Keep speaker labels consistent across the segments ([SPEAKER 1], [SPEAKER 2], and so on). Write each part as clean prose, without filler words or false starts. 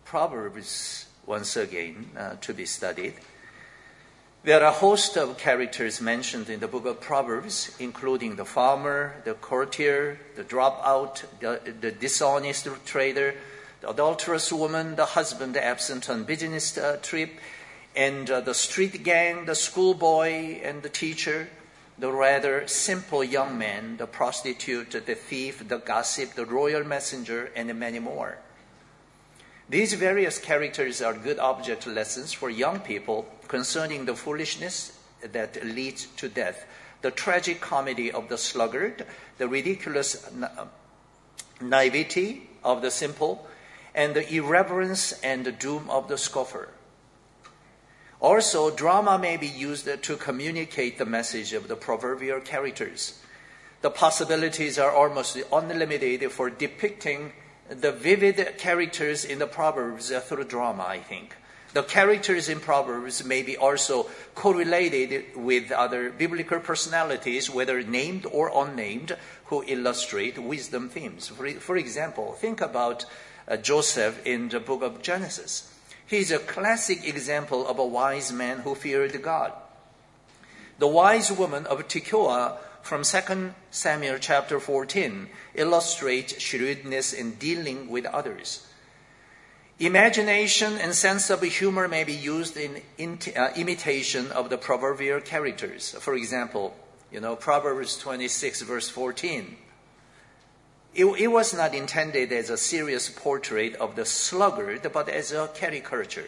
[SPEAKER 1] Proverbs once again to be studied. There are a host of characters mentioned in the book of Proverbs, including the farmer, the courtier, the dropout, the dishonest trader, the adulterous woman, the husband absent on business trip, and the street gang, the schoolboy and the teacher, the rather simple young man, the prostitute, the thief, the gossip, the royal messenger, and many more. These various characters are good object lessons for young people concerning the foolishness that leads to death, the tragic comedy of the sluggard, the ridiculous naivety of the simple, and the irreverence and the doom of the scoffer. Also, drama may be used to communicate the message of the proverbial characters. The possibilities are almost unlimited for depicting the vivid characters in the Proverbs through drama, I think. The characters in Proverbs may be also correlated with other biblical personalities, whether named or unnamed, who illustrate wisdom themes. For example, think about Joseph in the book of Genesis. He is a classic example of a wise man who feared God. The wise woman of Tekoa from 2 Samuel chapter 14 illustrates shrewdness in dealing with others. Imagination and sense of humor may be used in imitation of the proverbial characters. For example, Proverbs 26 verse 14. It was not intended as a serious portrait of the sluggard, but as a caricature.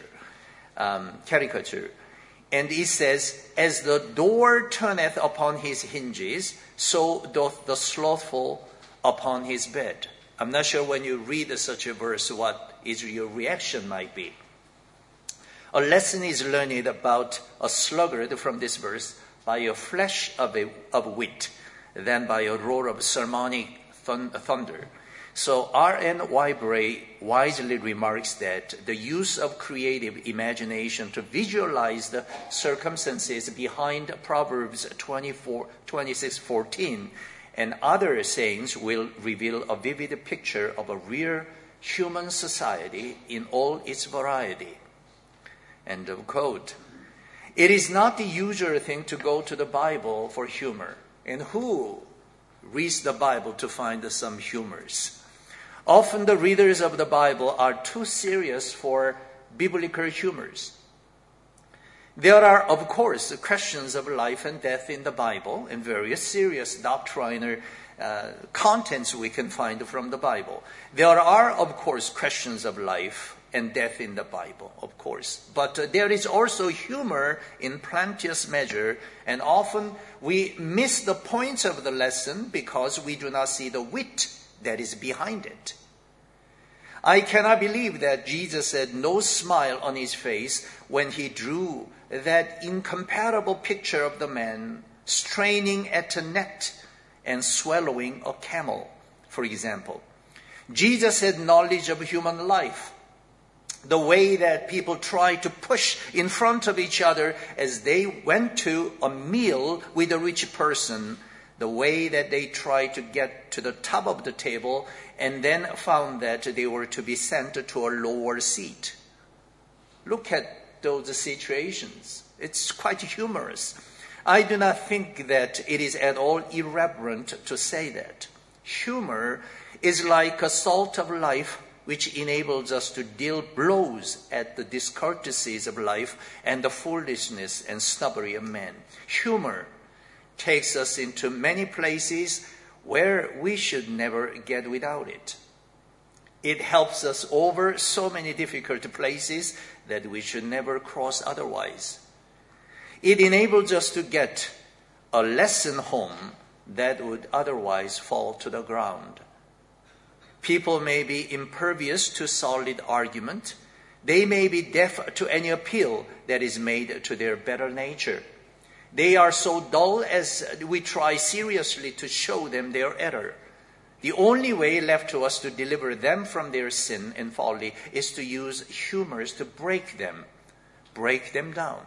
[SPEAKER 1] And it says, "As the door turneth upon his hinges, so doth the slothful upon his bed." I'm not sure when you read such a verse what is your reaction might be. A lesson is learned about a sluggard from this verse by a flash of wit, than by a roar of sermonic thunder. So R.N. Wybray wisely remarks that the use of creative imagination to visualize the circumstances behind Proverbs 26:14 and other sayings will reveal a vivid picture of a real human society in all its variety. End of quote. It is not the usual thing to go to the Bible for humor. And who reads the Bible to find some humors? Often the readers of the Bible are too serious for biblical humors. There are, of course, questions of life and death in the Bible and various serious doctrinal contents we can find from the Bible. There are, of course, questions of life and death in the Bible, of course. But there is also humor in plenteous measure, and often we miss the points of the lesson because we do not see the wit that is behind it. I cannot believe that Jesus had no smile on his face when he drew that incomparable picture of the man straining at a net and swallowing a camel, for example. Jesus had knowledge of human life. The way that people try to push in front of each other as they went to a meal with a rich person, the way that they tried to get to the top of the table and then found that they were to be sent to a lower seat. Look at those situations. It's quite humorous. I do not think that it is at all irreverent to say that. Humor is like a salt of life which enables us to deal blows at the discourtesies of life and the foolishness and snobbery of men. Humor takes us into many places where we should never get without it. It helps us over so many difficult places that we should never cross otherwise. It enables us to get a lesson home that would otherwise fall to the ground. People may be impervious to solid argument. They may be deaf to any appeal that is made to their better nature. They are so dull as we try seriously to show them their error. The only way left to us to deliver them from their sin and folly is to use humors to break them down.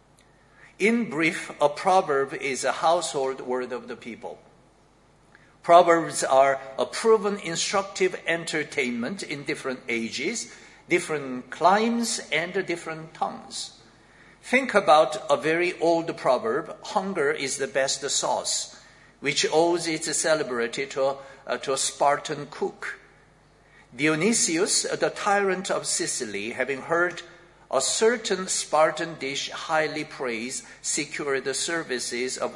[SPEAKER 1] In brief, a proverb is a household word of the people. Proverbs are a proven instructive entertainment in different ages different climes and different tongues. Think about a very old proverb, hunger is the best sauce, which owes its celebrity to a Spartan cook. Dionysius, the tyrant of Sicily, having heard a certain Spartan dish highly praised, secured the services of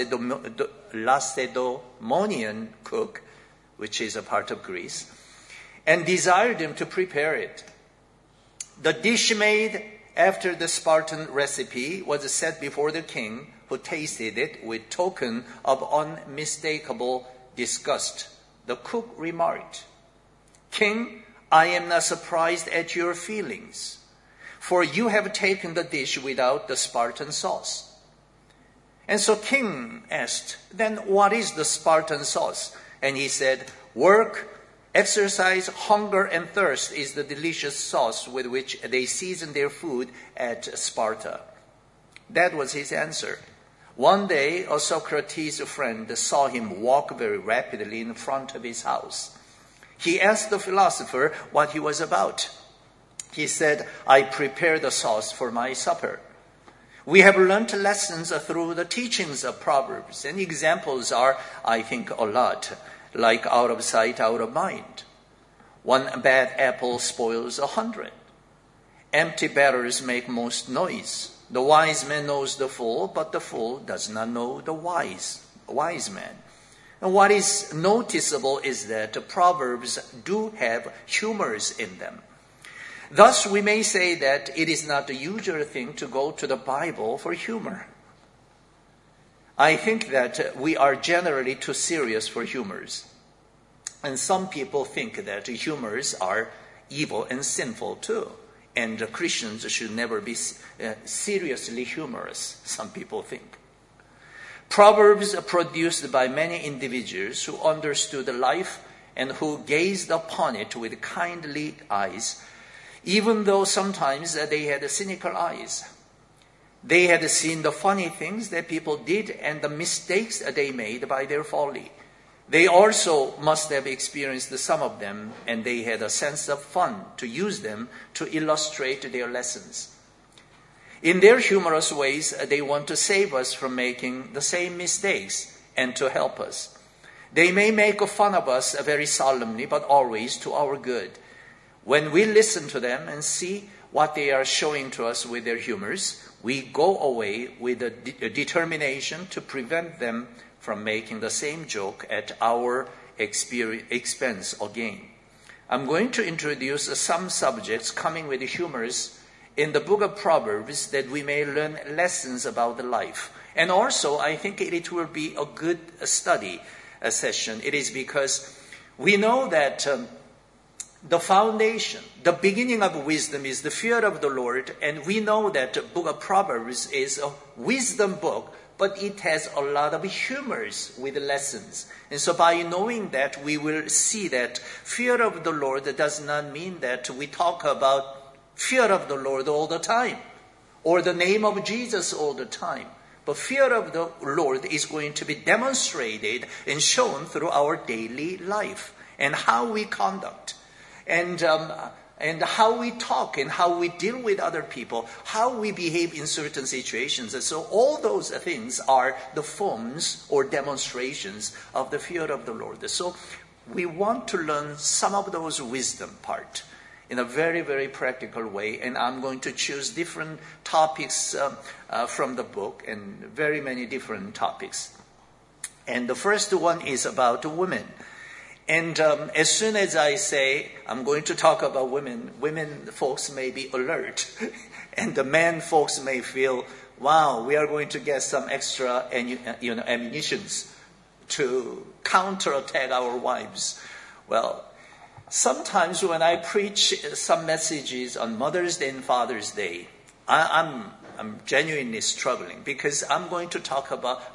[SPEAKER 1] Lacedaemonian cook, which is a part of Greece, and desired him to prepare it. The dish made after the Spartan recipe was set before the king, who tasted it with token of unmistakable disgust. The cook remarked, "King, I am not surprised at your feelings, for you have taken the dish without the Spartan sauce." And so king asked, "Then what is the Spartan sauce?" And he said, "Work, exercise, hunger, and thirst is the delicious sauce with which they season their food at Sparta." That was his answer. One day, a Socrates friend saw him walk very rapidly in front of his house. He asked the philosopher what he was about. He said, "I prepare the sauce for my supper." We have learned lessons through the teachings of Proverbs, and examples are, I think, a lot, like out of sight, out of mind. One bad apple spoils 100. Empty barrels make most noise. The wise man knows the fool, but the fool does not know the wise man. And what is noticeable is that the Proverbs do have humors in them. Thus, we may say that it is not the usual thing to go to the Bible for humor. I think that we are generally too serious for humors. And some people think that humors are evil and sinful too. And Christians should never be seriously humorous, some people think. Proverbs are produced by many individuals who understood life and who gazed upon it with kindly eyes, even though sometimes they had cynical eyes. They had seen the funny things that people did and the mistakes they made by their folly. They also must have experienced some of them, and they had a sense of fun to use them to illustrate their lessons. In their humorous ways, they want to save us from making the same mistakes and to help us. They may make fun of us very solemnly, but always to our good. When we listen to them and see what they are showing to us with their humors, we go away with a determination to prevent them from making the same joke at our expense again. I'm going to introduce some subjects coming with humors in the book of Proverbs that we may learn lessons about the life. And also, I think it will be a good study session. It is because we know that the foundation, the beginning of wisdom is the fear of the Lord, and we know that the book of Proverbs is a wisdom book, but it has a lot of humors with lessons. And so by knowing that, we will see that fear of the Lord does not mean that we talk about fear of the Lord all the time, or the name of Jesus all the time. But fear of the Lord is going to be demonstrated and shown through our daily life and how we conduct and how we talk and how we deal with other people, how we behave in certain situations. And so all those things are the forms or demonstrations of the fear of the Lord. So we want to learn some of those wisdom part in a very, very practical way. And I'm going to choose different topics from the book, and very many different topics. And the first one is about women. And as soon as I say I'm going to talk about women folks may be alert. And the men folks may feel, wow, we are going to get some extra ammunitions to counterattack our wives. Well, sometimes when I preach some messages on Mother's Day and Father's Day, I'm genuinely struggling, because I want to talk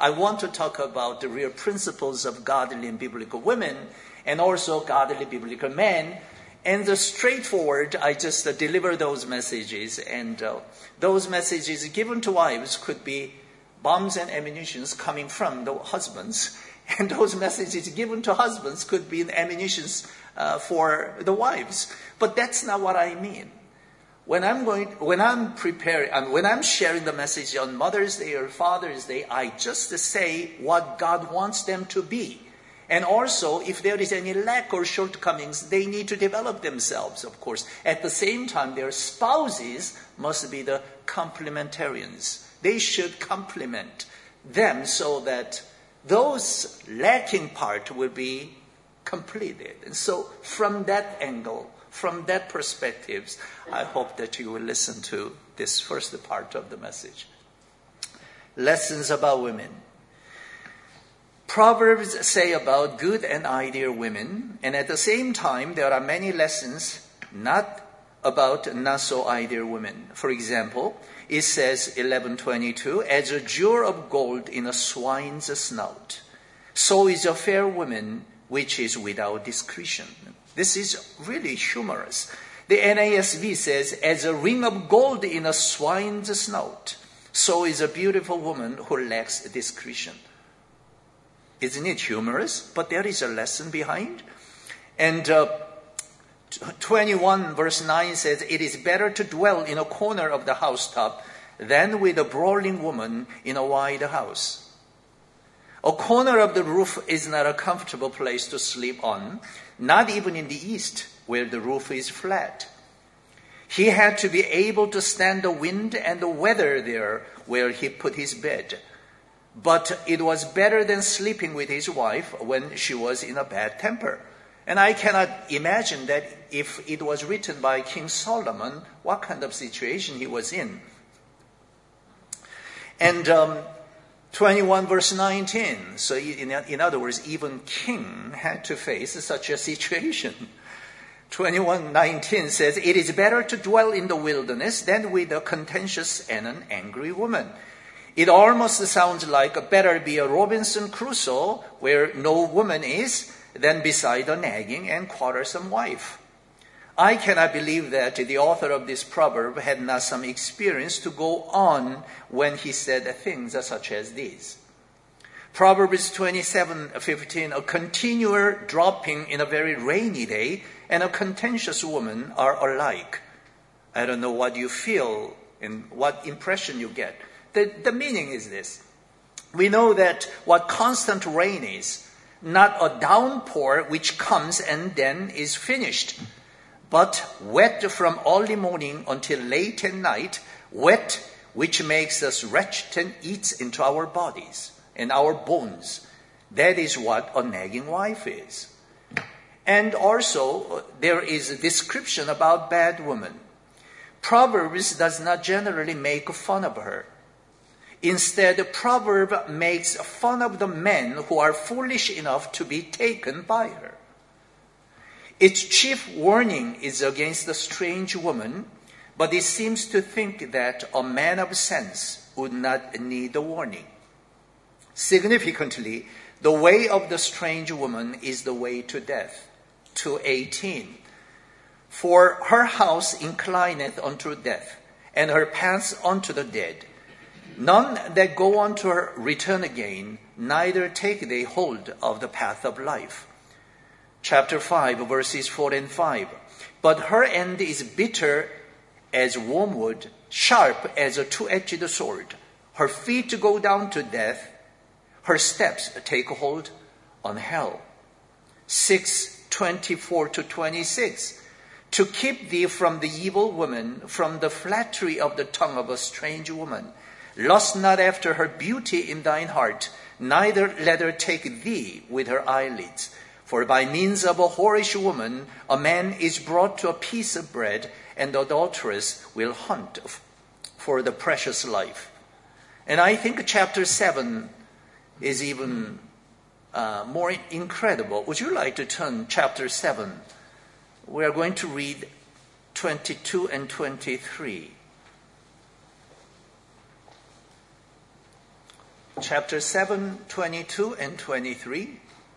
[SPEAKER 1] about the real principles of godly and biblical women, and also godly biblical men. And the straightforward, I just deliver those messages, and those messages given to wives could be bombs and ammunitions coming from the husbands. And those messages given to husbands could be ammunitions for the wives. But that's not what I mean. When I'm preparing, and when I'm sharing the message on Mother's Day or Father's Day, I just say what God wants them to be. And also, if there is any lack or shortcomings, they need to develop themselves, of course. At the same time, their spouses must be the complementarians. They should complement them so that those lacking part will be completed. And so from that angle, from that perspective, I hope that you will listen to this first part of the message. Lessons about women. Proverbs say about good and ideal women, and at the same time, there are many lessons not about not so ideal women. For example, it says 11:22, as a jewel of gold in a swine's snout, so is a fair woman which is without discretion. This is really humorous. The NASB says, as a ring of gold in a swine's snout, so is a beautiful woman who lacks discretion. Isn't it humorous? But there is a lesson behind. And 21 verse 9 says, it is better to dwell in a corner of the housetop than with a brawling woman in a wide house. A corner of the roof is not a comfortable place to sleep on, not even in the East, where the roof is flat. He had to be able to stand the wind and the weather there where he put his bed. But it was better than sleeping with his wife when she was in a bad temper. And I cannot imagine that if it was written by King Solomon, what kind of situation he was in. And 21 verse 19. So in other words, even king had to face such a situation. 21:19 says, it is better to dwell in the wilderness than with a contentious and an angry woman. It almost sounds like better be a Robinson Crusoe where no woman is than beside a nagging and quarrelsome wife. I cannot believe that the author of this proverb had not some experience to go on when he said things such as these. Proverbs 27:15, a continual dropping in a very rainy day and a contentious woman are alike. I don't know what you feel and what impression you get. The meaning is this. We know that what constant rain is, not a downpour which comes and then is finished, but wet from early morning until late at night, wet which makes us wretched and eats into our bodies and our bones. That is what a nagging wife is. And also, there is a description about bad women. Proverbs does not generally make fun of her. Instead, the proverb makes fun of the men who are foolish enough to be taken by her. Its chief warning is against the strange woman, but it seems to think that a man of sense would not need a warning. Significantly, the way of the strange woman is the way to death. 2:18. For her house inclineth unto death, and her paths unto the dead. None that go unto her return again, neither take they hold of the path of life. Chapter 5, verses 4 and 5. But her end is bitter as wormwood, sharp as a two-edged sword. Her feet go down to death. Her steps take hold on hell. 6:24-26. To keep thee from the evil woman, from the flattery of the tongue of a strange woman. Lust not after her beauty in thine heart, neither let her take thee with her eyelids. For by means of a whorish woman, a man is brought to a piece of bread, and the adulteress will hunt for the precious life. And I think chapter 7 is even more incredible. Would you like to turn chapter 7? We are going to read 22 and 23. Chapter 7, 22 and 23.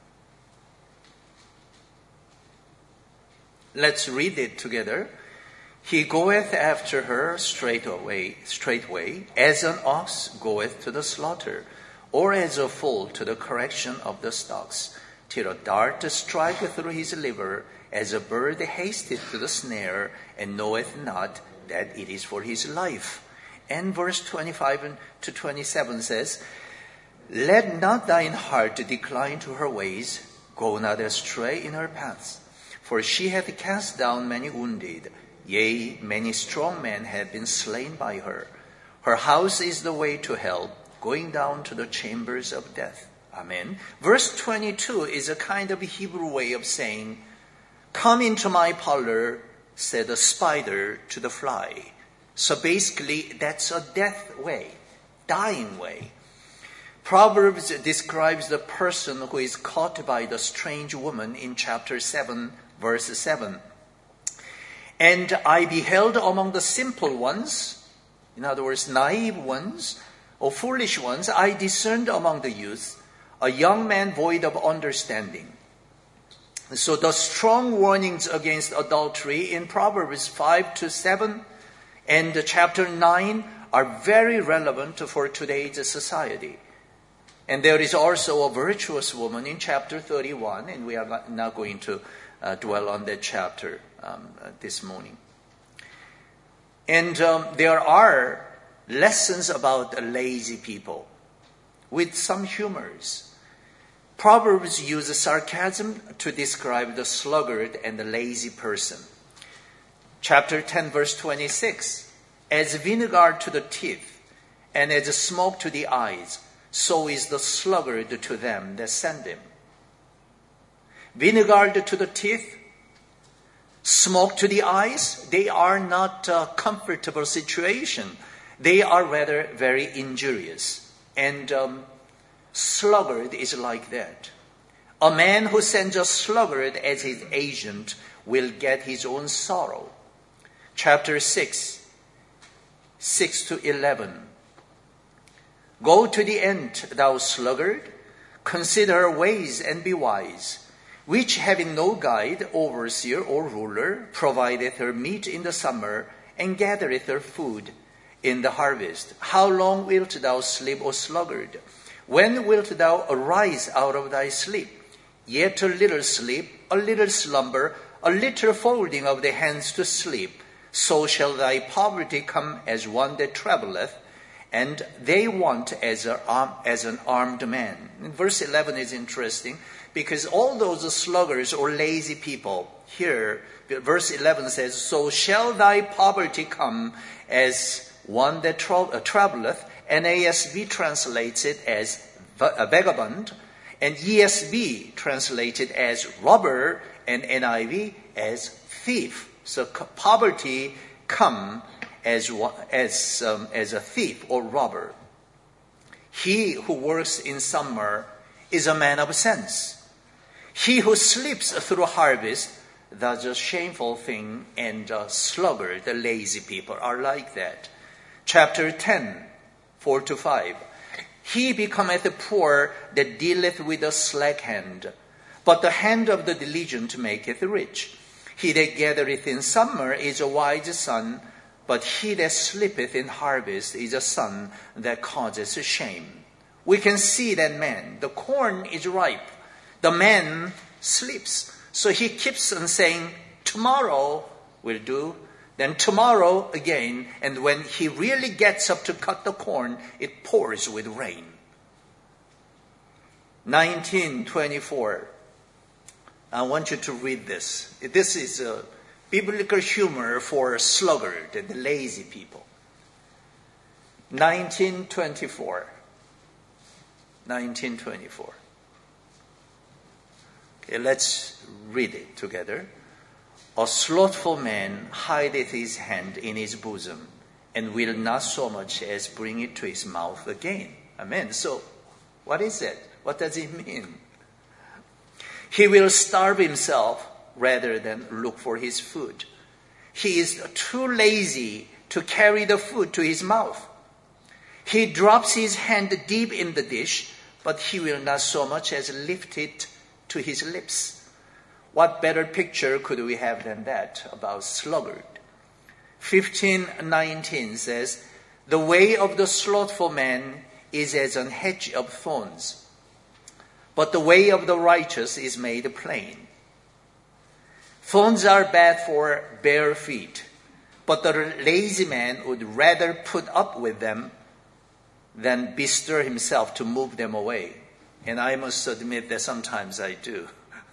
[SPEAKER 1] Let's read it together. He goeth after her straightway, as an ox goeth to the slaughter, or as a fool to the correction of the stocks, till a dart strike through his liver, as a bird hasteth to the snare, and knoweth not that it is for his life. And verse 25 to 27 says, Let not thine heart decline to her ways, go not astray in her paths. For she hath cast down many wounded, yea, many strong men have been slain by her. Her house is the way to hell, going down to the chambers of death. Amen. Verse 22 is a kind of Hebrew way of saying, Come into my parlor, said the spider to the fly. So basically, that's a death way, dying way. Proverbs describes the person who is caught by the strange woman in chapter 7, verse 7. And I beheld among the simple ones, in other words, naive ones, or foolish ones, I discerned among the youth a young man void of understanding. So the strong warnings against adultery in Proverbs 5 to 7 and chapter 9 are very relevant for today's society. And there is also a virtuous woman in chapter 31, and we are not going to dwell on that chapter this morning. And there are lessons about lazy people with some humors. Proverbs use sarcasm to describe the sluggard and the lazy person. Chapter 10, verse 26, As vinegar to the teeth, and as smoke to the eyes, so is the sluggard to them that send him. Vinegar to the teeth, smoke to the eyes, they are not a comfortable situation. They are rather very injurious. And sluggard is like that. A man who sends a sluggard as his agent will get his own sorrow. Chapter 6, 6 to 11. Go to the end, thou sluggard, consider her ways and be wise, which having no guide, overseer, or ruler, provideth her meat in the summer, and gathereth her food in the harvest. How long wilt thou sleep, O sluggard? When wilt thou arise out of thy sleep? Yet a little sleep, a little slumber, a little folding of the hands to sleep. So shall thy poverty come as one that travelleth, and they want as an armed man. And verse 11 is interesting, because all those sluggards or lazy people, here, verse 11 says, So shall thy poverty come as one that travelleth. NASB translates it as a vagabond, and ESV translated as robber, and NIV as thief. So poverty come as a thief or robber. He who works in summer is a man of sense. He who sleeps through harvest does a shameful thing, and a sluggard, the lazy people, are like that. Chapter 10, 4 to 5. He becometh poor that dealeth with a slack hand, but the hand of the diligent maketh rich. He that gathereth in summer is a wise son, but he that sleepeth in harvest is a son that causes shame. We can see that man. The corn is ripe. The man sleeps. So he keeps on saying, tomorrow will do. Then tomorrow again. And when he really gets up to cut the corn, it pours with rain. 19:24. I want you to read this. This is a biblical humor for sluggard and lazy people. 19:24. 19:24. Okay, let's read it together. A slothful man hideth his hand in his bosom, and will not so much as bring it to his mouth again. Amen. So, what is it? What does it mean? He will starve himself rather than look for his food. He is too lazy to carry the food to his mouth. He drops his hand deep in the dish, but he will not so much as lift it to his lips. What better picture could we have than that about sluggard? 15:19 says, The way of the slothful man is as an hedge of thorns, but the way of the righteous is made plain. Thorns are bad for bare feet, but the lazy man would rather put up with them than bestir himself to move them away. And I must admit that sometimes I do.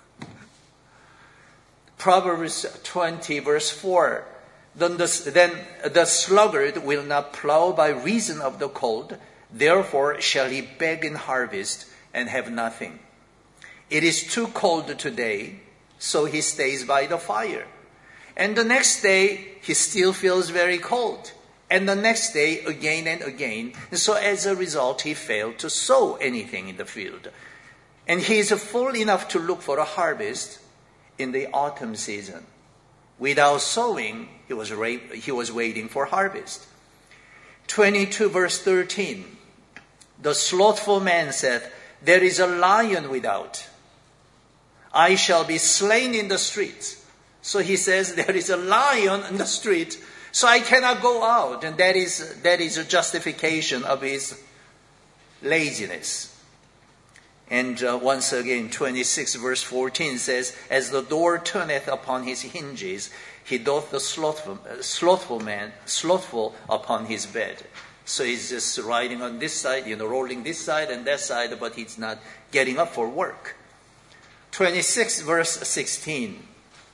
[SPEAKER 1] Proverbs 20 verse 4, then the sluggard will not plow by reason of the cold, therefore shall he beg in harvest and have nothing. It is too cold today, so he stays by the fire. And the next day, he still feels very cold. And the next day, again and again. And so as a result, he failed to sow anything in the field. And he is fool enough to look for a harvest in the autumn season. Without sowing, he was waiting for harvest. 22 verse 13. The slothful man said, there is a lion without. I shall be slain in the streets. So he says, there is a lion in the street, so I cannot go out. And that is a justification of his laziness. And once again, 26 verse 14 says, as the door turneth upon his hinges, he doth the slothful upon his bed. So he's just riding on this side, rolling this side and that side, but he's not getting up for work. 26 verse 16.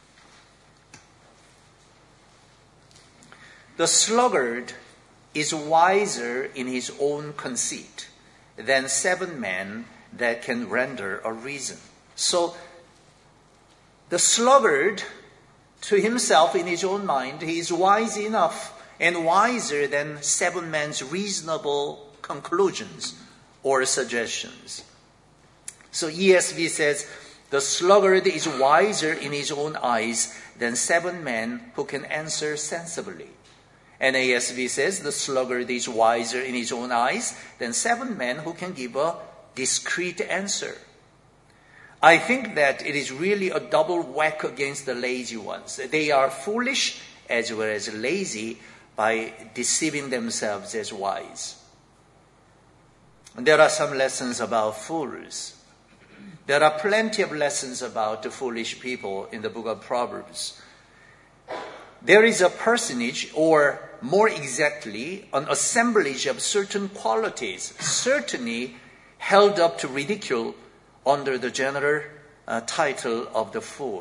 [SPEAKER 1] The sluggard is wiser in his own conceit than 7 men that can render a reason. So the sluggard, to himself in his own mind, he is wise enough and wiser than 7 men's reasonable conclusions or suggestions. So ESV says, the sluggard is wiser in his own eyes than 7 men who can answer sensibly. NASB says, the sluggard is wiser in his own eyes than 7 men who can give a discreet answer. I think that it is really a double whack against the lazy ones. They are foolish as well as lazy by deceiving themselves as wise. And there are some lessons about fools. There are plenty of lessons about the foolish people in the book of Proverbs. There is a personage, or more exactly, an assemblage of certain qualities, certainly held up to ridicule under the general title of the fool.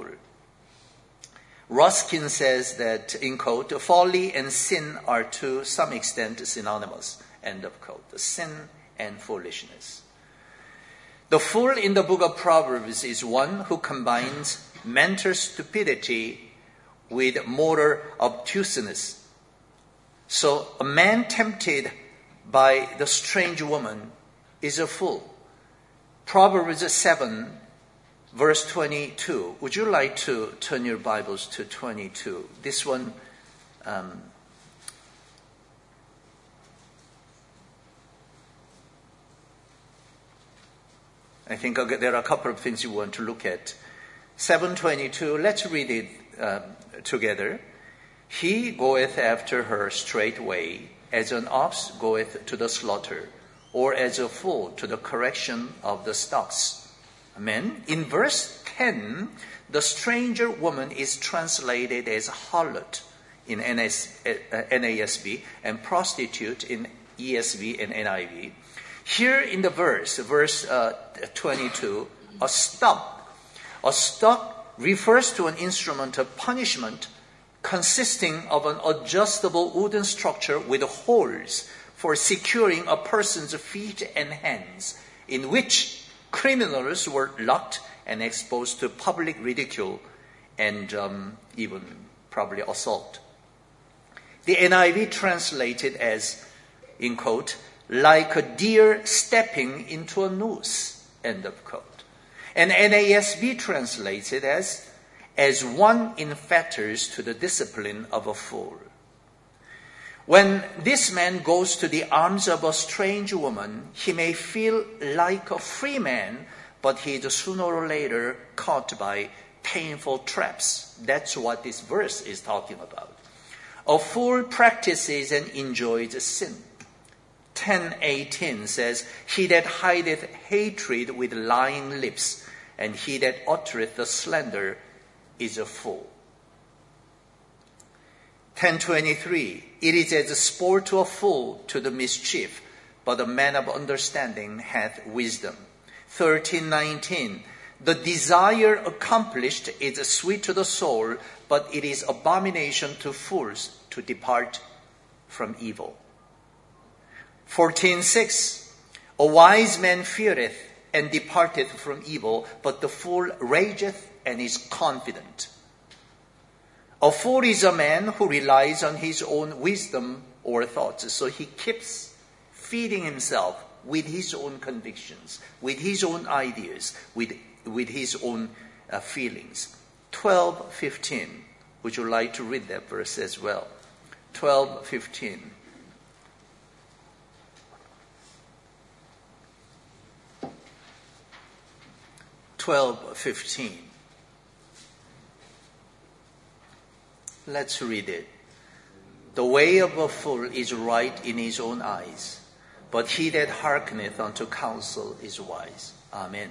[SPEAKER 1] Ruskin says that, in quote, folly and sin are to some extent synonymous, end of quote. Sin and foolishness. The fool in the book of Proverbs is one who combines mental stupidity with moral obtuseness. So a man tempted by the strange woman is a fool. Proverbs 7, verse 22. Would you like to turn your Bibles to 22? This one, I think there are a couple of things you want to look at. 7:22, let's read it together. He goeth after her straightway, as an ox goeth to the slaughter, or as a fool to the correction of the stocks. Amen. In verse 10, the stranger woman is translated as harlot in NASB and prostitute in ESV and NIV. Here in the verse 22, a stock. A stock refers to an instrument of punishment consisting of an adjustable wooden structure with holes for securing a person's feet and hands, in which criminals were locked and exposed to public ridicule and even probably assault. The NIV translated as, in quote, like a deer stepping into a noose, end of quote. And NASB translates it as one in fetters to the discipline of a fool. When this man goes to the arms of a strange woman, he may feel like a free man, but he is sooner or later caught by painful traps. That's what this verse is talking about. A fool practices and enjoys sin. 10:18 says, "He that hideth hatred with lying lips, and he that uttereth the slander is a fool." 10:23, "It is as a sport to a fool to the mischief, but a man of understanding hath wisdom." 13:19, "The desire accomplished is sweet to the soul, but it is abomination to fools to depart from evil." 14:6, "A wise man feareth and departeth from evil, but the fool rageth and is confident." A fool is a man who relies on his own wisdom or thoughts. So he keeps feeding himself with his own convictions, with his own ideas, with his own feelings. 12:15. Would you like to read that verse as well? 12:15. Let's read it. "The way of a fool is right in his own eyes, but he that hearkeneth unto counsel is wise." Amen.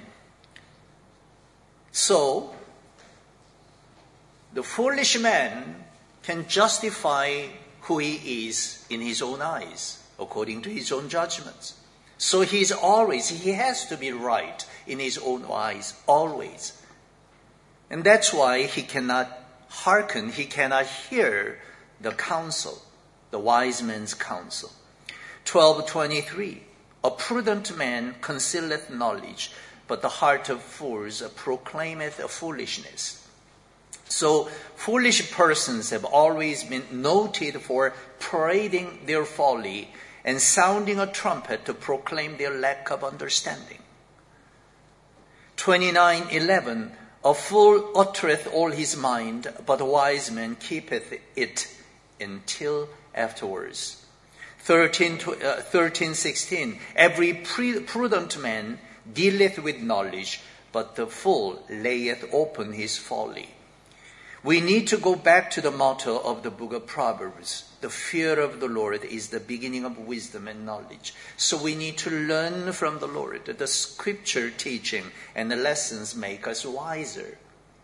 [SPEAKER 1] So, the foolish man can justify who he is in his own eyes, according to his own judgments. So he has to be right in his own eyes, always. And that's why he cannot hearken, he cannot hear the counsel, the wise man's counsel. 12:23, "A prudent man concealeth knowledge, but the heart of fools proclaimeth foolishness." So foolish persons have always been noted for parading their folly and sounding a trumpet to proclaim their lack of understanding. 29:11, "A fool uttereth all his mind, but a wise man keepeth it until afterwards." 13:16, "Every prudent man dealeth with knowledge, but the fool layeth open his folly." We need to go back to the motto of the book of Proverbs. The fear of the Lord is the beginning of wisdom and knowledge. So we need to learn from the Lord. The scripture teaching and the lessons make us wiser.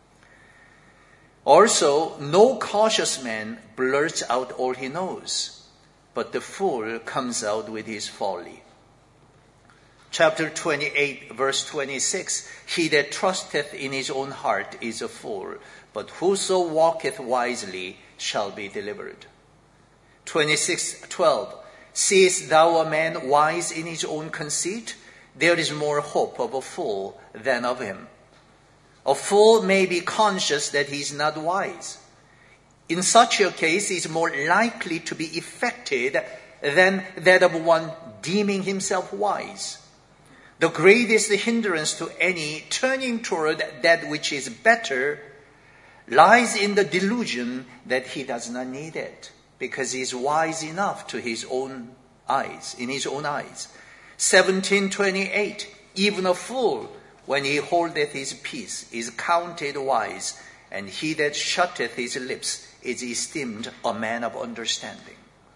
[SPEAKER 1] Also, no cautious man blurts out all he knows, but the fool comes out with his folly. Chapter 28, verse 26, "He that trusteth in his own heart is a fool, but whoso walketh wisely shall be delivered." 26:12, "Seest thou a man wise in his own conceit? There is more hope of a fool than of him." A fool may be conscious that he is not wise. In such a case, he is more likely to be affected than that of one deeming himself wise. The greatest hindrance to any turning toward that which is better lies in the delusion that he does not need it, because he is wise enough to his own eyes, in his own eyes. 17:28, "Even a fool, when he holdeth his peace, is counted wise, and he that shutteth his lips is esteemed a man of understanding."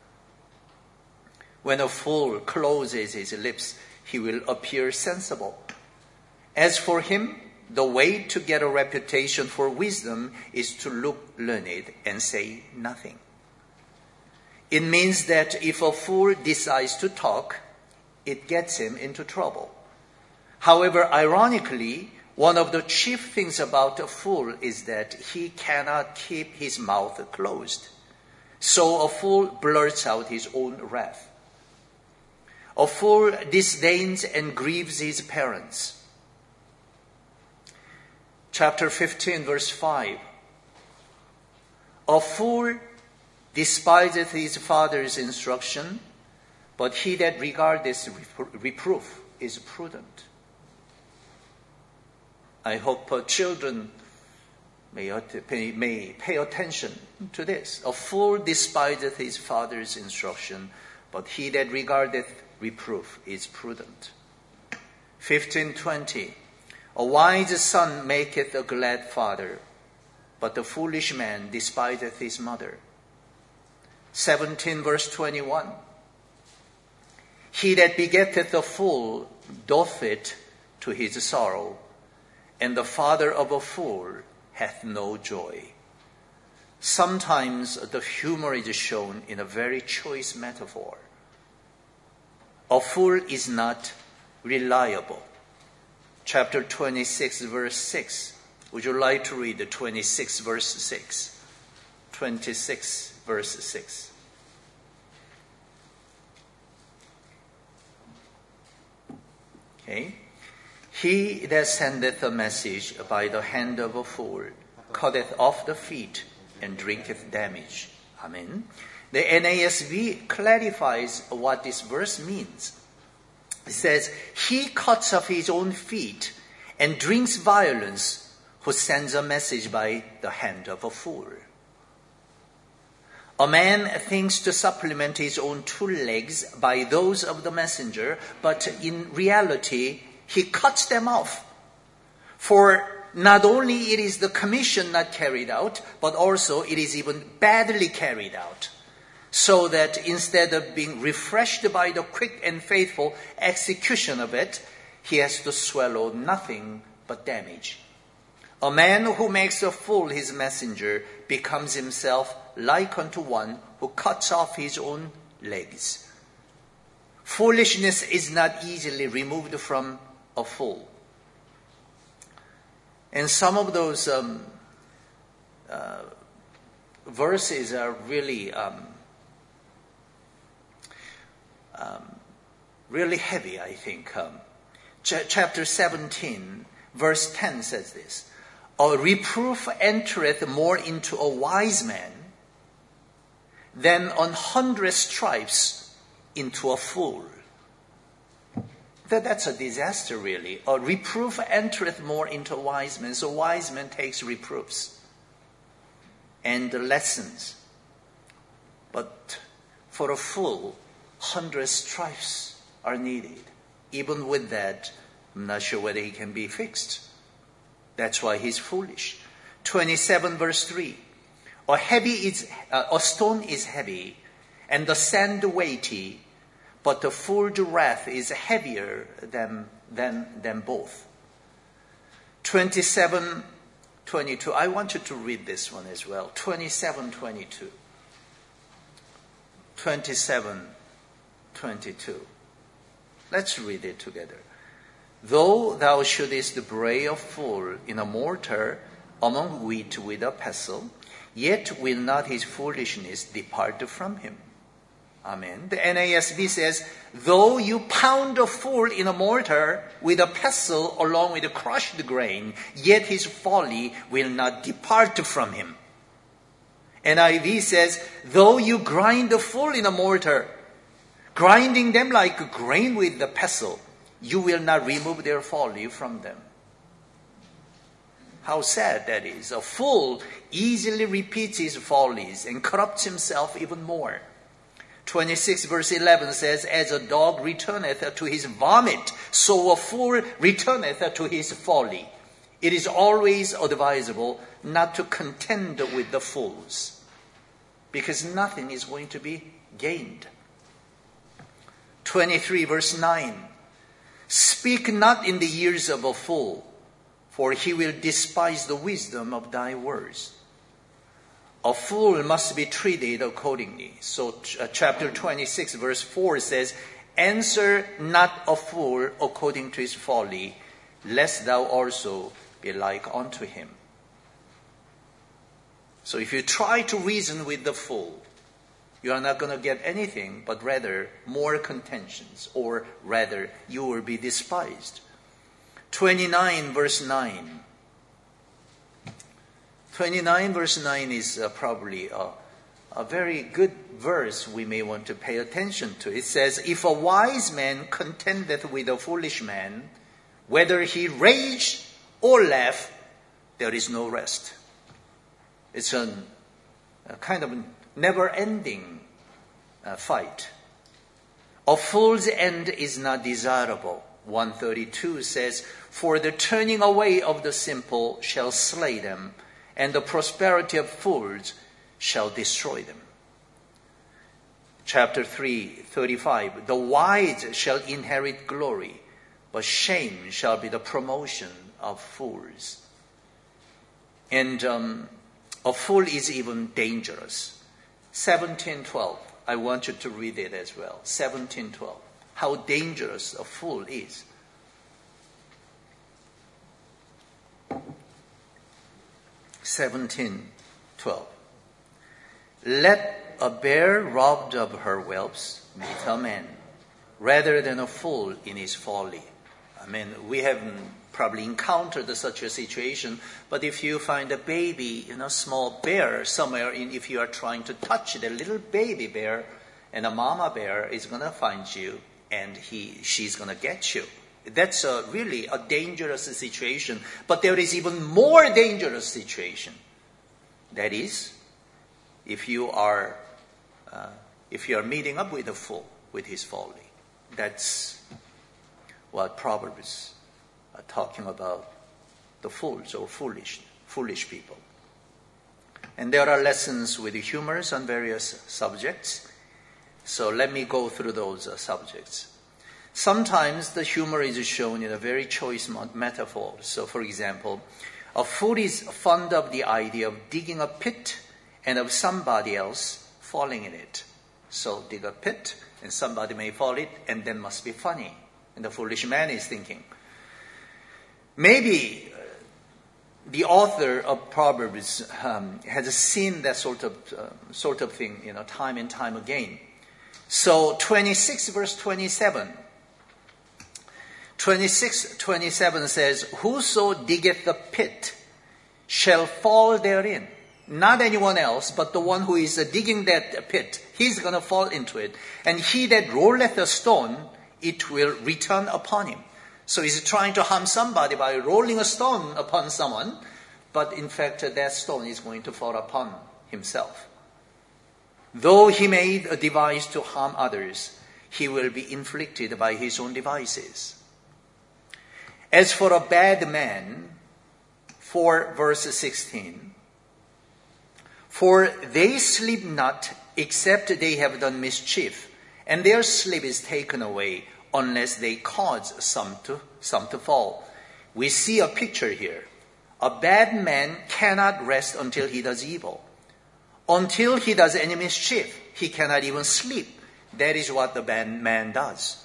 [SPEAKER 1] When a fool closes his lips, he will appear sensible. As for him, the way to get a reputation for wisdom is to look learned and say nothing. It means that if a fool decides to talk, it gets him into trouble. However, ironically, one of the chief things about a fool is that he cannot keep his mouth closed. So a fool blurts out his own wrath. A fool disdains and grieves his parents. Chapter 15, verse 5. "A fool despiseth his father's instruction, but he that regardeth reproof is prudent." I hope children may pay attention to this. "A fool despiseth his father's instruction, but he that regardeth reproof is prudent." 15:20, "A wise son maketh a glad father, but the foolish man despiseth his mother." 17 verse 21, He that begetteth a fool doth it to his sorrow, and the father of a fool hath no joy. Sometimes the humor is shown in a very choice metaphor. A fool is not reliable. Chapter 26, verse 6. Would you like to read the 26, verse 6? 26, verse 6. Okay. He that sendeth a message by the hand of a fool cutteth off the feet and drinketh damage. Amen. The NASB clarifies what this verse means. It says, he cuts off his own feet and drinks violence who sends a message by the hand of a fool. A man thinks to supplement his own 2 legs by those of the messenger, but in reality, he cuts them off. For not only it is the commission not carried out, but also it is even badly carried out. So that instead of being refreshed by the quick and faithful execution of it, he has to swallow nothing but damage. A man who makes a fool his messenger becomes himself like unto one who cuts off his own legs. Foolishness is not easily removed from a fool. And some of those verses are really really heavy, I think. Chapter 17, verse 10 says this. A reproof entereth more into a wise man than 100 stripes into a fool. That's a disaster, really. A reproof entereth more into a wise man. So wise man takes reproofs and lessons. But for a fool, 100 stripes are needed. Even with that, I'm not sure whether he can be fixed. That's why he's foolish. 27 verse 3. A stone is heavy, and the sand weighty, but the fool's wrath is heavier than both. 27, 22. I want you to read this one as well. 27, 22. 27, 22. Let's read it together. Though thou shouldest bray a fool in a mortar among wheat with a pestle, yet will not his foolishness depart from him. Amen. The NASB says, though you pound a fool in a mortar with a pestle along with the crushed grain, yet his folly will not depart from him. NIV says, though you grind a fool in a mortar, grinding them like grain with the pestle, you will not remove their folly from them. How sad that is. A fool easily repeats his follies and corrupts himself even more. 26 verse 11 says, as a dog returneth to his vomit, so a fool returneth to his folly. It is always advisable not to contend with the fools, because nothing is going to be gained. 23 verse 9. Speak not in the ears of a fool, for he will despise the wisdom of thy words. A fool must be treated accordingly. So chapter 26 verse 4 says, answer not a fool according to his folly, lest thou also be like unto him. So if you try to reason with the fool, you are not going to get anything, but rather more contentions, or rather you will be despised. 29 verse 9. 29 verse 9 is probably a very good verse we may want to pay attention to. It says, if a wise man contendeth with a foolish man, whether he rage or laugh, there is no rest. It's a kind of never-ending fight. A fool's end is not desirable. 132 says, for the turning away of the simple shall slay them, and the prosperity of fools shall destroy them. Chapter 3:35. The wise shall inherit glory, but shame shall be the promotion of fools. And a fool is even dangerous. 17:12. I want you to read it as well. 17:12. How dangerous a fool is. Let a bear robbed of her whelps meet a man, rather than a fool in his folly. I mean, we haven't probably encountered such a situation, but if you find a baby, small bear somewhere, if you are trying to touch it, a little baby bear, and a mama bear is going to find you, and she's going to get you. That's really a dangerous situation. But there is even more dangerous situation. That is, if you are meeting up with a fool with his folly. That's what Proverbs are talking about, the fools or foolish people. And there are lessons with humors on various subjects. So let me go through those subjects. Sometimes the humor is shown in a very choice metaphor. So for example, a fool is fond of the idea of digging a pit and of somebody else falling in it. So dig a pit and somebody may fall in it, and that must be funny. And the foolish man is thinking. Maybe the author of Proverbs has seen that sort of thing, time and time again. So 26 verse 27. 26:27 says, whoso diggeth the pit shall fall therein. Not anyone else, but the one who is digging that pit. He's going to fall into it. And he that rolleth a stone, it will return upon him. So he's trying to harm somebody by rolling a stone upon someone. But in fact, that stone is going to fall upon himself. Though he made a device to harm others, he will be inflicted by his own devices. As for a bad man, 4 verse 16, for they sleep not except they have done mischief, and their sleep is taken away unless they cause some to fall. We see a picture here. A bad man cannot rest until he does evil. Until he does any mischief, he cannot even sleep. That is what the bad man does.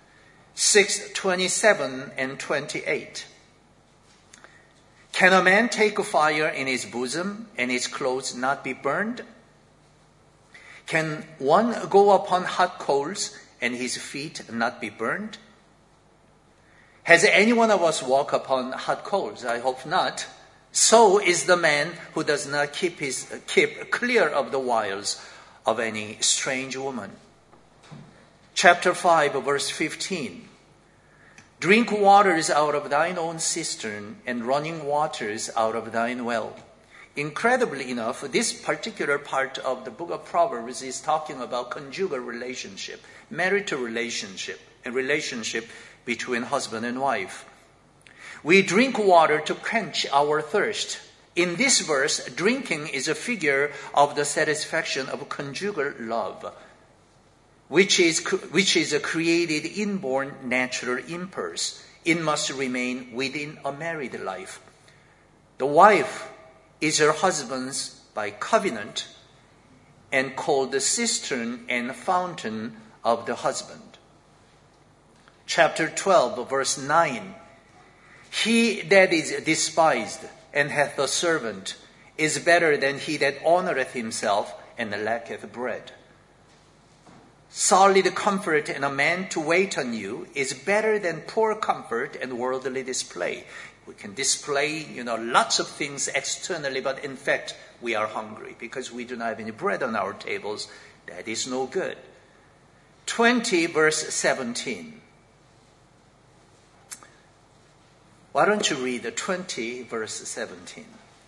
[SPEAKER 1] 6:27 and 28. Can a man take a fire in his bosom and his clothes not be burned? Can one go upon hot coals and his feet not be burned? Has any one of us walked upon hot coals? I hope not. So is the man who does not keep clear of the wiles of any strange woman. Chapter 5, verse 15. Drink waters out of thine own cistern and running waters out of thine well. Incredibly enough, this particular part of the book of Proverbs is talking about conjugal relationship, marital relationship, and relationship between husband and wife. We drink water to quench our thirst. In this verse, drinking is a figure of the satisfaction of conjugal love, which is a created inborn natural impulse. It must remain within a married life. The wife is her husband's by covenant and called the cistern and fountain of the husband. Chapter 12, verse 9. He that is despised and hath a servant is better than he that honoreth himself and lacketh bread. Solid comfort and a man to wait on you is better than poor comfort and worldly display. We can display, lots of things externally, but in fact, we are hungry because we do not have any bread on our tables. That is no good. 20, verse 17. Why don't you read the 20, verse 17?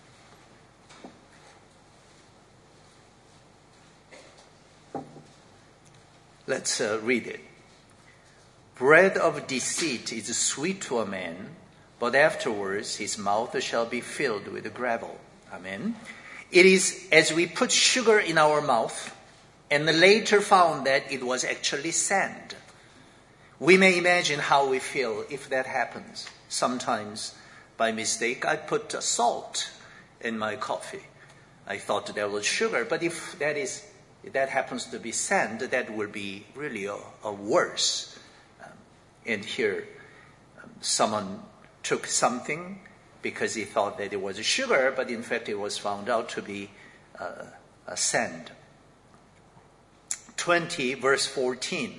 [SPEAKER 1] Let's read it. Bread of deceit is sweet to a man, but afterwards his mouth shall be filled with gravel. Amen. It is as we put sugar in our mouth and later found that it was actually sand. We may imagine how we feel if that happens. Sometimes, by mistake, I put salt in my coffee. I thought that was sugar, but if that happens to be sand, that will be really a worse. And here, someone took something because he thought that it was sugar, but in fact it was found out to be a sand. 20 verse 14.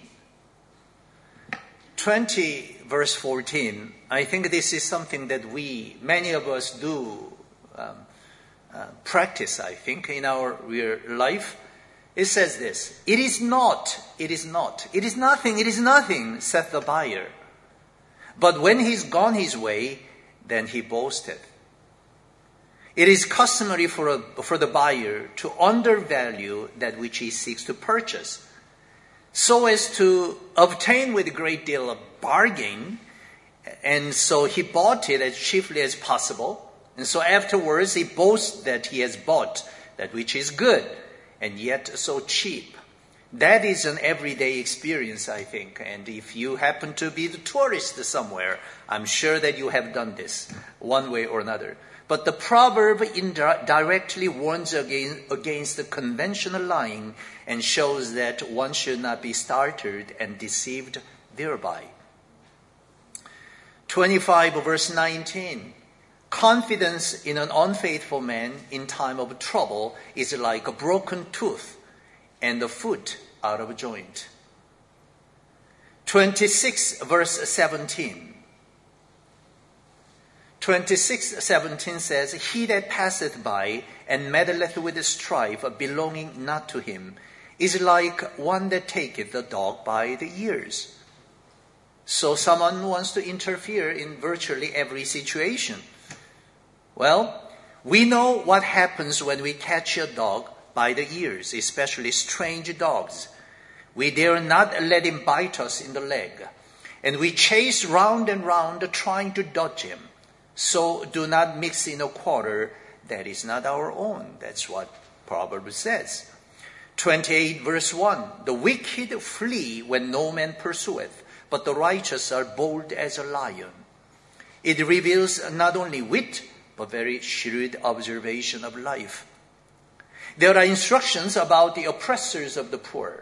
[SPEAKER 1] 20 verse 14. I think this is something that many of us do practice, I think, in our real life. It says this: it is nothing, saith the buyer. But when he's gone his way, then he boasteth. It is customary for the buyer to undervalue that which he seeks to purchase, so as to obtain with a great deal of bargain. And so he bought it as cheaply as possible. And so afterwards he boasts that he has bought that which is good and yet so cheap. That is an everyday experience, I think. And if you happen to be the tourist somewhere, I'm sure that you have done this one way or another. But the proverb indirectly warns against the conventional lying and shows that one should not be startled and deceived thereby. 25 verse 19. Confidence in an unfaithful man in time of trouble is like a broken tooth and a foot out of joint. 26 verse 17. 26:17 says, he that passeth by and meddleth with strife belonging not to him is like one that taketh the dog by the ears. So someone wants to interfere in virtually every situation. Well, we know what happens when we catch a dog by the ears, especially strange dogs. We dare not let him bite us in the leg, and we chase round and round trying to dodge him. So do not mix in a quarter that is not our own. That's what Proverbs says. 28 verse 1. The wicked flee when no man pursueth, but the righteous are bold as a lion. It reveals not only wit, but very shrewd observation of life. There are instructions about the oppressors of the poor.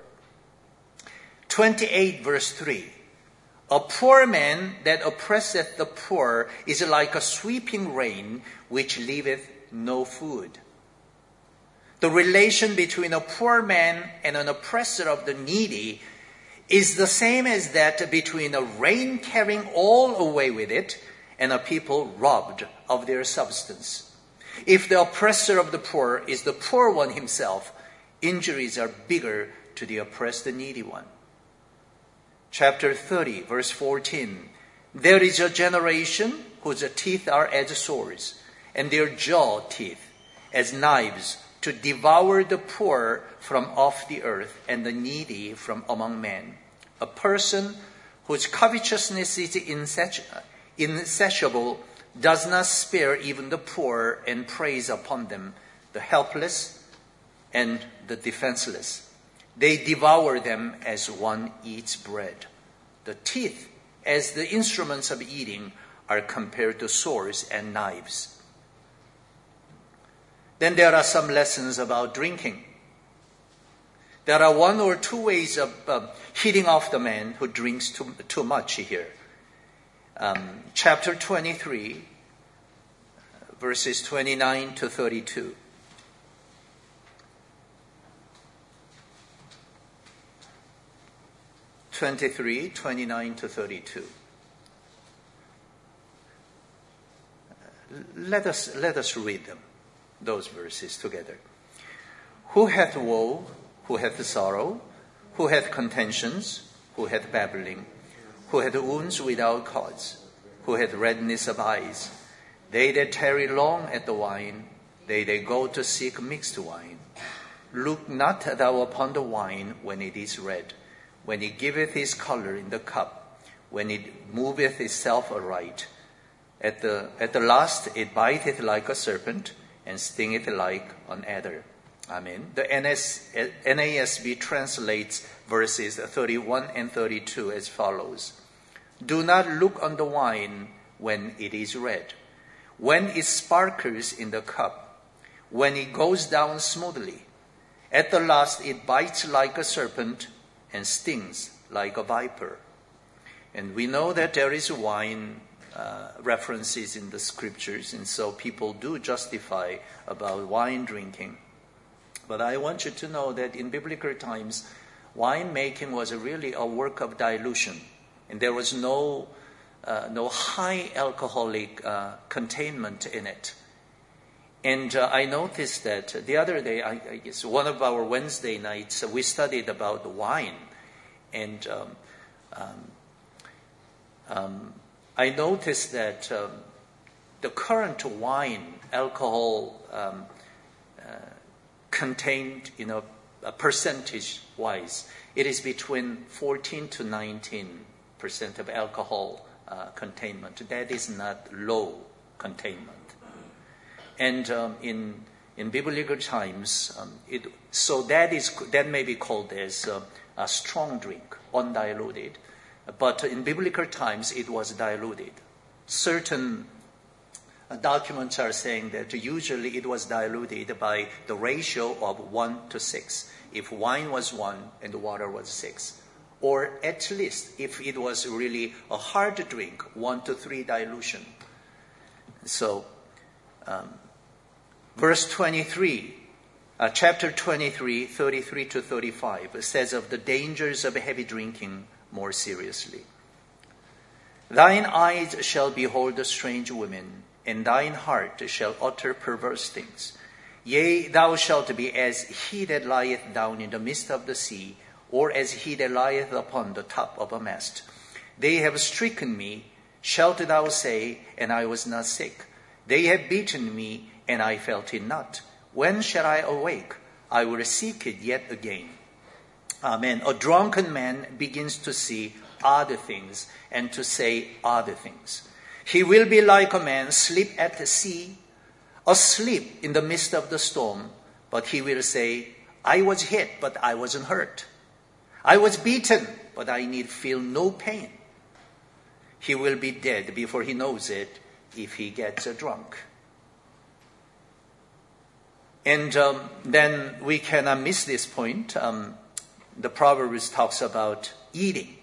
[SPEAKER 1] 28 verse 3. A poor man that oppresseth the poor is like a sweeping rain which leaveth no food. The relation between a poor man and an oppressor of the needy is the same as that between a rain carrying all away with it and a people robbed of their substance. If the oppressor of the poor is the poor one himself, injuries are bigger to the oppressed, the needy one. Chapter 30, verse 14. There is a generation whose teeth are as swords, and their jaw teeth as knives, to devour the poor from off the earth and the needy from among men. A person whose covetousness is insatiable does not spare even the poor and preys upon them, the helpless and the defenseless. They devour them as one eats bread. The teeth, as the instruments of eating, are compared to swords and knives. Then there are some lessons about drinking. There are one or two ways of hitting off the man who drinks too much here. Chapter 23, verses 29 to 32. (23, 29 to 32). Let us read them, those verses together. Who hath woe? Who hath sorrow? Who hath contentions? Who hath babbling? Who hath wounds without cause? Who hath redness of eyes? They that tarry long at the wine, they that go to seek mixed wine. Look not thou upon the wine when it is red, when it giveth his color in the cup, when it moveth itself aright. At the last it biteth like a serpent, and stingeth like an adder. Amen. The NASB translates verses 31 and 32 as follows. Do not look on the wine when it is red, when it sparkles in the cup, when it goes down smoothly. At the last it bites like a serpent and stings like a viper. And we know that there is wine references in the scriptures, and so people do justify about wine drinking. But I want you to know that in biblical times, wine making was really a work of dilution, and there was no high alcoholic containment in it. And I noticed that the other day, I guess one of our Wednesday nights, we studied about the wine, and I noticed that the current wine alcohol contained, a percentage-wise, it is between 14 to 19% of alcohol containment. That is not low containment. And in biblical times, that may be called as a strong drink, undiluted. But in biblical times, it was diluted. Certain documents are saying that usually it was diluted by the ratio of 1 to 6. If wine was 1 and the water was 6. Or at least, if it was really a hard drink, 1 to 3 dilution. So, verse 23, chapter 23, 33 to 35, says of the dangers of heavy drinking more seriously. Thine eyes shall behold the strange women, and thine heart shall utter perverse things. Yea, thou shalt be as he that lieth down in the midst of the sea, or as he that lieth upon the top of a mast. They have stricken me, shalt thou say, and I was not sick. They have beaten me, and I felt it not. When shall I awake? I will seek it yet again. Amen. A drunken man begins to see other things and to say other things. He will be like a man asleep at the sea, asleep in the midst of the storm, but he will say, I was hit, but I wasn't hurt. I was beaten, but I need feel no pain. He will be dead before he knows it if he gets drunk. And then we cannot miss this point. The Proverbs talks about eating.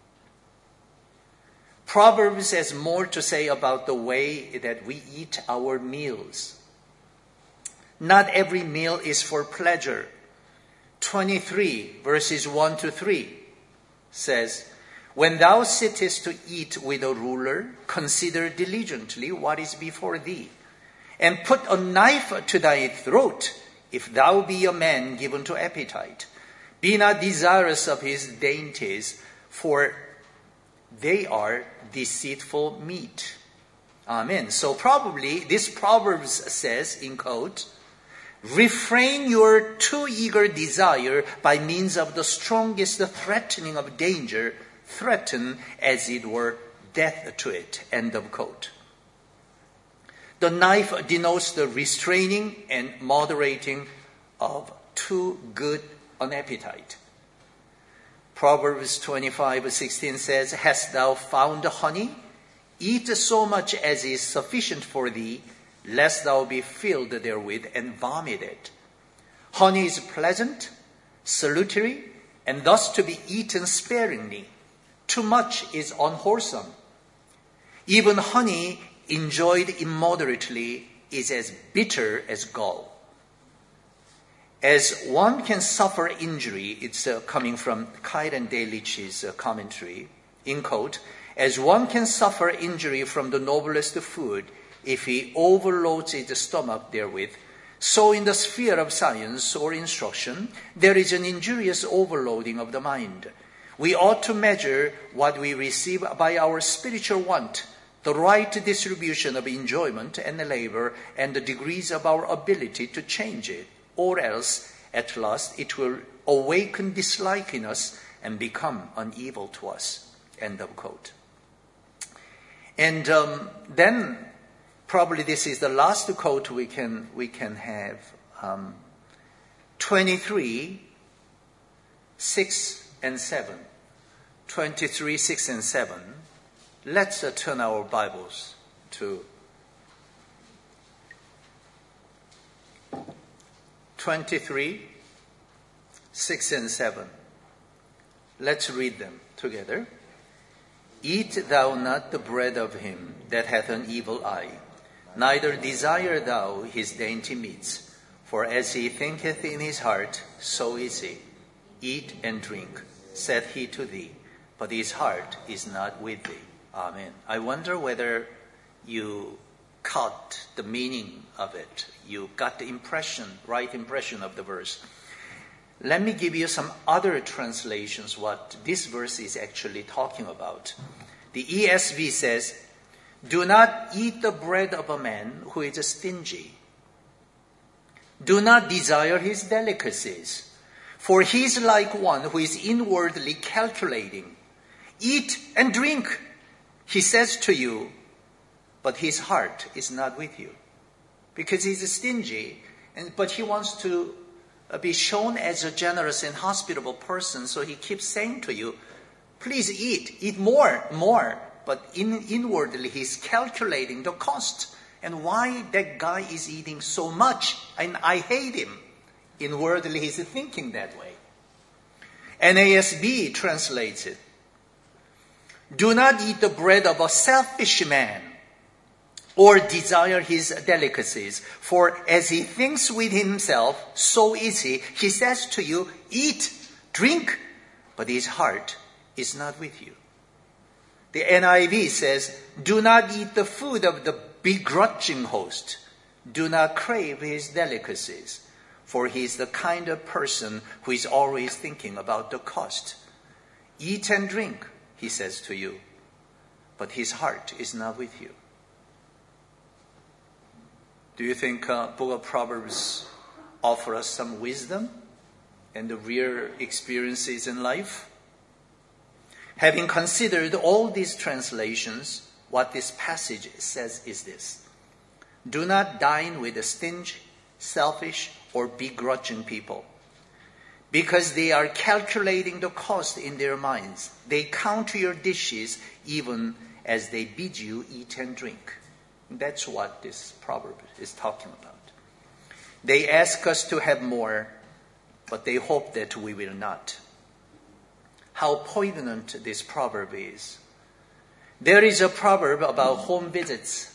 [SPEAKER 1] Proverbs has more to say about the way that we eat our meals. Not every meal is for pleasure. 23 verses 1 to 3 says, When thou sittest to eat with a ruler, consider diligently what is before thee, and put a knife to thy throat, if thou be a man given to appetite. Be not desirous of his dainties, for they are deceitful meat. Amen. So probably this Proverbs says, in quote, refrain your too eager desire by means of the strongest threatening of danger, threaten as it were death to it. End of quote. The knife denotes the restraining and moderating of too good an appetite. Proverbs 25:16 says, Hast thou found honey? Eat so much as is sufficient for thee, lest thou be filled therewith and vomit it. Honey is pleasant, salutary, and thus to be eaten sparingly. Too much is unwholesome. Even honey enjoyed immoderately is as bitter as gall. As one can suffer injury, it's coming from Kyran Delitzsch's commentary, in quote, as one can suffer injury from the noblest food if he overloads his stomach therewith, so in the sphere of science or instruction, there is an injurious overloading of the mind. We ought to measure what we receive by our spiritual want, the right distribution of enjoyment and labor, and the degrees of our ability to change it, or else, at last, it will awaken dislike in us and become an evil to us. End of quote. And then, probably this is the last quote we can have. 23, 6 and 7. 23, 6 and 7. Let's turn our Bibles to 23, 6 and 7. Let's read them together. Eat thou not the bread of him that hath an evil eye, neither desire thou his dainty meats. For as he thinketh in his heart, so is he. Eat and drink, saith he to thee, but his heart is not with thee. Amen. I wonder whether you caught the meaning of it. You got the right impression of the verse. Let me give you some other translations what this verse is actually talking about. The ESV says, do not eat the bread of a man who is stingy. Do not desire his delicacies, for he is like one who is inwardly calculating. Eat and drink, he says to you, but his heart is not with you. Because he's stingy, but he wants to be shown as a generous and hospitable person, so he keeps saying to you, please eat more. But inwardly he's calculating the cost and why that guy is eating so much, and I hate him. Inwardly he's thinking that way. NASB translates it, do not eat the bread of a selfish man, or desire his delicacies. For as he thinks with himself, so is he. He says to you, eat, drink, but his heart is not with you. The NIV says, do not eat the food of the begrudging host. Do not crave his delicacies, for he is the kind of person who is always thinking about the cost. Eat and drink, he says to you, but his heart is not with you. Do you think Book of Proverbs offer us some wisdom and the real experiences in life? Having considered all these translations, what this passage says is this. Do not dine with stingy, selfish, or begrudging people, because they are calculating the cost in their minds. They count your dishes even as they bid you eat and drink. That's what this proverb is talking about. They ask us to have more, but they hope that we will not. How poignant this proverb is. There is a proverb about home visits.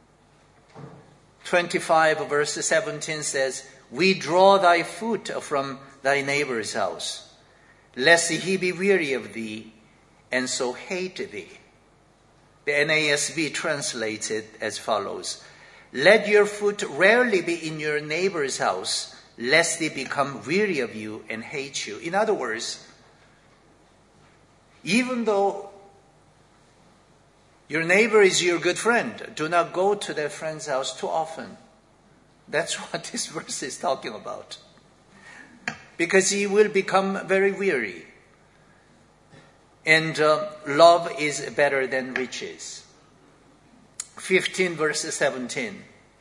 [SPEAKER 1] 25 verse 17 says, withdraw thy foot from thy neighbor's house, lest he be weary of thee, and so hate thee. The NASB translates it as follows. Let your foot rarely be in your neighbor's house, lest he become weary of you and hate you. In other words, even though your neighbor is your good friend, do not go to that friend's house too often. That's what this verse is talking about. Because he will become very weary. And love is better than riches. 15 verse 17.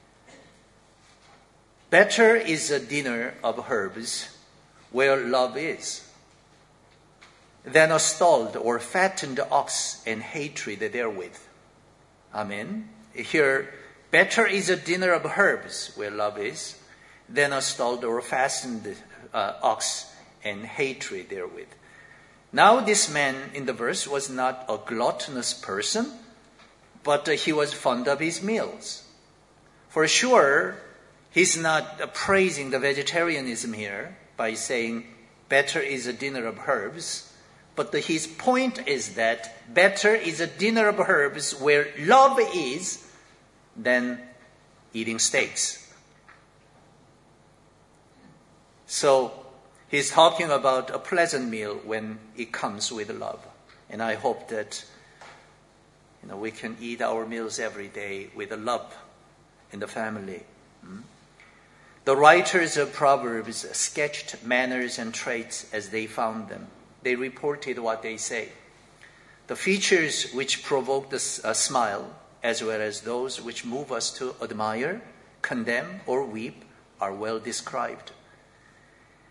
[SPEAKER 1] Better is a dinner of herbs where love is, than a stalled or fattened ox and hatred therewith. Amen. Here, better is a dinner of herbs where love is, than a stalled or fastened ox and hatred therewith. Now this man in the verse was not a gluttonous person, but he was fond of his meals. For sure, he's not praising the vegetarianism here by saying better is a dinner of herbs, but his point is that better is a dinner of herbs where love is than eating steaks. So, he's talking about a pleasant meal when it comes with love. And I hope that we can eat our meals every day with love in the family. The writers of Proverbs sketched manners and traits as they found them. They reported what they say. The features which provoke a smile, as well as those which move us to admire, condemn, or weep, are well described.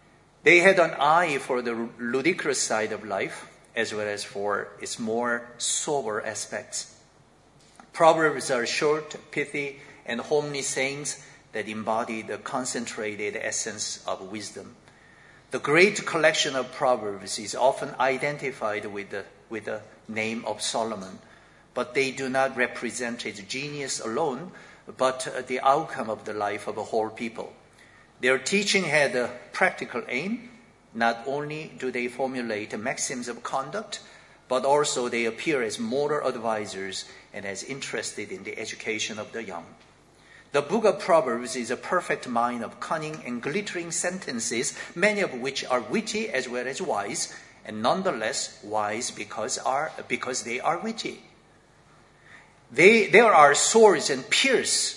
[SPEAKER 1] They had an eye for the ludicrous side of life, as well as for its more sober aspects. Proverbs are short, pithy, and homely sayings that embody the concentrated essence of wisdom. The great collection of Proverbs is often identified with the name of Solomon, but they do not represent his genius alone, but the outcome of the life of a whole people. Their teaching had a practical aim. Not only do they formulate maxims of conduct, but also they appear as moral advisors and as interested in the education of the young. The book of Proverbs is a perfect mine of cunning and glittering sentences, many of which are witty as well as wise, and nonetheless wise because they are witty. There are swords that pierce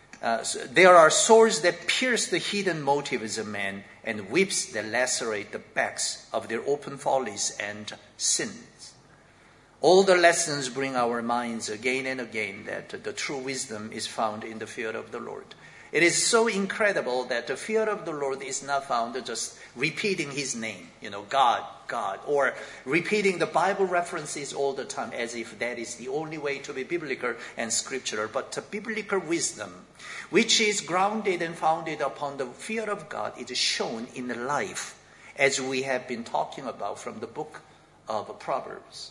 [SPEAKER 1] the hidden motives of men, and whips that lacerate the backs of their open follies and sins. All the lessons bring our minds again and again that the true wisdom is found in the fear of the Lord. It is so incredible that the fear of the Lord is not found just repeating his name, God, God, or repeating the Bible references all the time as if that is the only way to be biblical and scriptural. But the biblical wisdom, which is grounded and founded upon the fear of God, is shown in life, as we have been talking about from the book of Proverbs.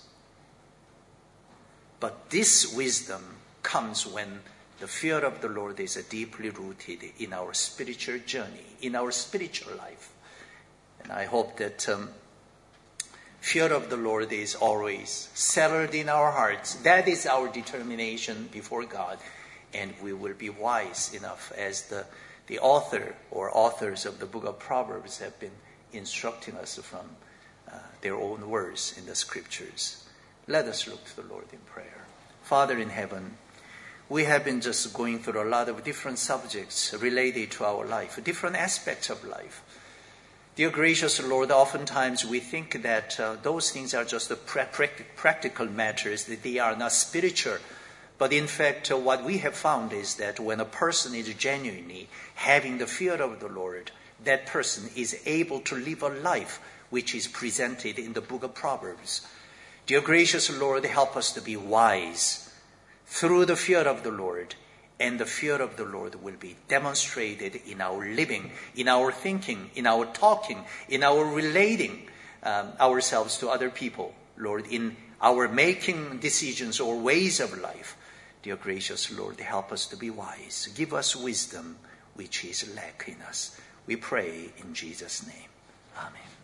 [SPEAKER 1] But this wisdom comes when the fear of the Lord is deeply rooted in our spiritual journey, in our spiritual life. And I hope that fear of the Lord is always settled in our hearts. That is our determination before God. And we will be wise enough, as the author or authors of the book of Proverbs have been instructing us from their own words in the scriptures. Let us look to the Lord in prayer. Father in heaven, we have been just going through a lot of different subjects related to our life, different aspects of life. Dear gracious Lord, oftentimes we think that those things are just the practical matters, that they are not spiritual. But in fact, what we have found is that when a person is genuinely having the fear of the Lord, that person is able to live a life which is presented in the book of Proverbs. Dear gracious Lord, help us to be wise through the fear of the Lord, and the fear of the Lord will be demonstrated in our living, in our thinking, in our talking, in our relating ourselves to other people, Lord, in our making decisions or ways of life. Dear gracious Lord, help us to be wise. Give us wisdom which is lacking in us. We pray in Jesus' name. Amen.